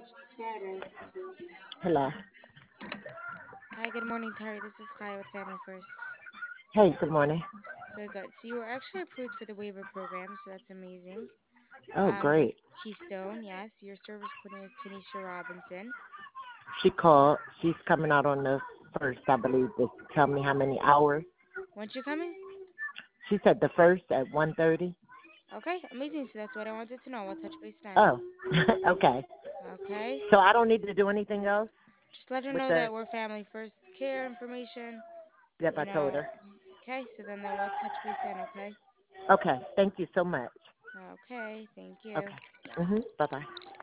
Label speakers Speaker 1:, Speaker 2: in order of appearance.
Speaker 1: Hello.
Speaker 2: Hi, good morning, Terry. This is Kaya with Family First.
Speaker 1: Hey, good morning.
Speaker 2: Good, good. So you were actually approved for the waiver program, so that's amazing.
Speaker 1: Oh,
Speaker 2: With
Speaker 1: great.
Speaker 2: Keystone, yes. Your service coordinator is Tanisha Robinson.
Speaker 1: She called. She's coming out on the first, I believe, to tell me how many hours.
Speaker 2: When's you coming?
Speaker 1: She said the first at 1:30.
Speaker 2: Okay, amazing. So that's what I wanted to know. We'll touch base then.
Speaker 1: Oh, okay.
Speaker 2: Okay.
Speaker 1: So I don't need to do anything else
Speaker 2: Just let her
Speaker 1: with
Speaker 2: know
Speaker 1: the.
Speaker 2: that we're Family First care information.
Speaker 1: Yep,
Speaker 2: You
Speaker 1: I told
Speaker 2: know.
Speaker 1: her.
Speaker 2: Okay, so then we'll touch base then. Okay.
Speaker 1: Okay. Thank you so much.
Speaker 2: Okay. Thank you.
Speaker 1: Okay. Bye bye.